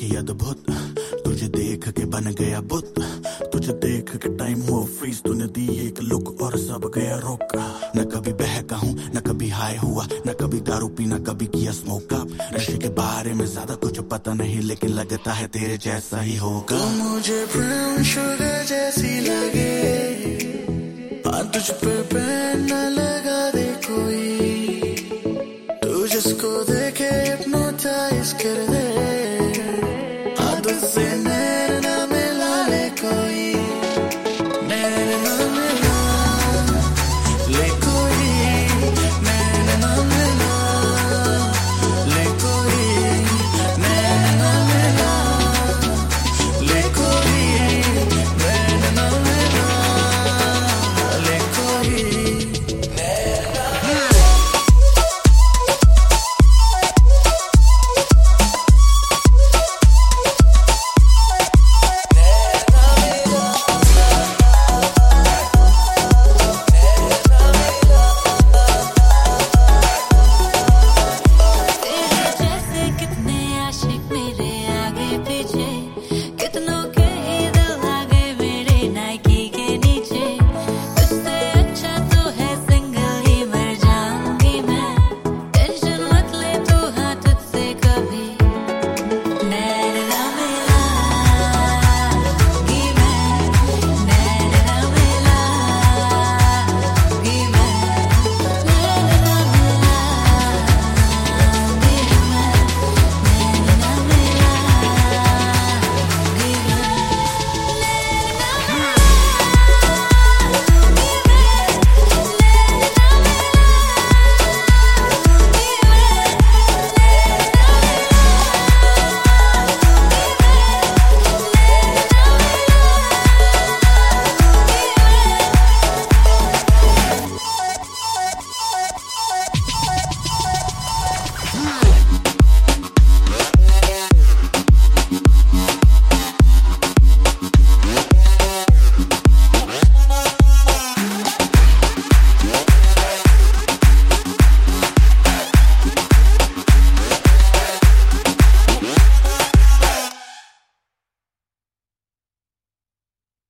अद्भुत, तुझे देख के बन गया बुत, तुझे देख के टाइम हुआ फ्रीज, तूने दी एक लुक और सब गया रुक। न कभी बहका हूँ न कभी हाई हुआ, न कभी दारू पी न कभी किया स्मोक अप। नशे के बारे में ज्यादा कुछ पता नहीं, लेकिन लगता है तेरे जैसा ही होगा। तो मुझे ब्राउन शुगर जैसी लगे, तुझ पे बैन न लगा दे कोई,